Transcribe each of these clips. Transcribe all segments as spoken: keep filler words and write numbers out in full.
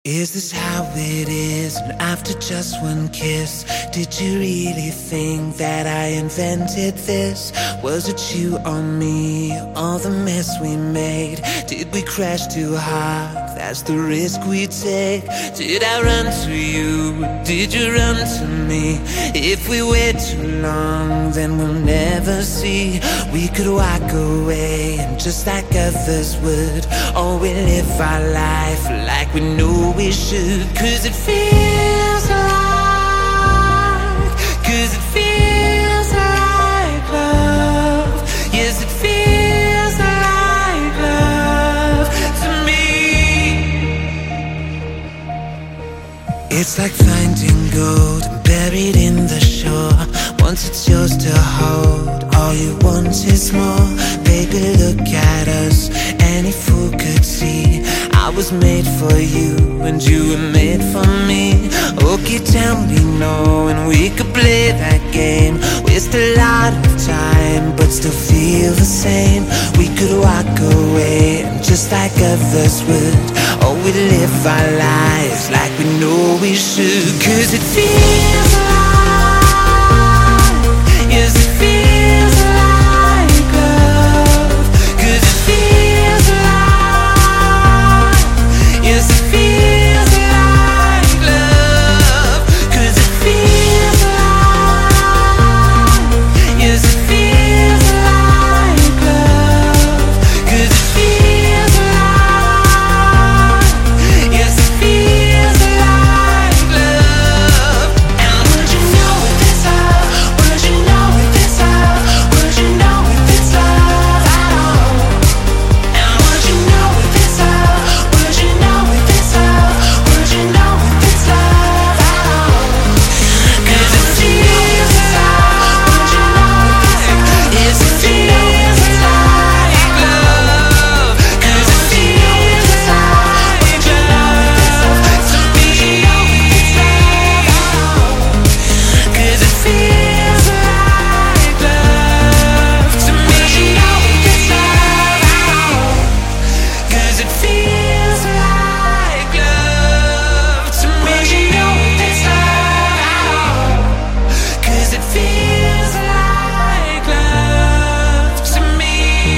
Is this how it is? And after just one kiss, did you really think that I invented this? Was it you or me? All the mess we made? Did we crash too hard? That's the risk we take. Did I run to you? Did you run to me? If we wait too long, then we'll never see. We could walk away, and just like others would, or we live our life like we know we should. Cause it feels like, cause it feels like love. Yes, it feels like love to me. It's like finding gold buried in the shore. Once it's yours to hold, all you want is more. Baby, look at us, any fool could see I was made for you and you were made for me. Okay, tell me no and we could play that game. Waste a lot of time but still feel the same. We could walk away and just like others would, or we live our lives like we know we should. Cause it feels like, yes it feels like love. Cause it feels like, yes it feels like love. Cause it feels like, yes it feels like love. Cause it feels like, yes it feels like love. And would you know if it's love? Would you know if it's love? Would you know if it's love at all? And would you know if it's love? Would you know if it's love? Would you know if it's love at all? Cause it feels like, would you know if it's love? Yes, it feels like love. Cause it feels like love to me. Cause it feels like love to me. Cause it feels like love to me. Cause it feels like love to me.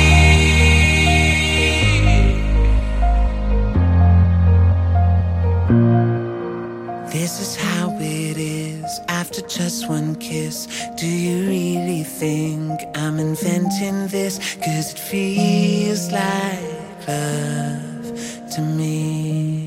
This is how it is after just one kiss. Do you really think I'm inventing this? Cause it feels like love to me.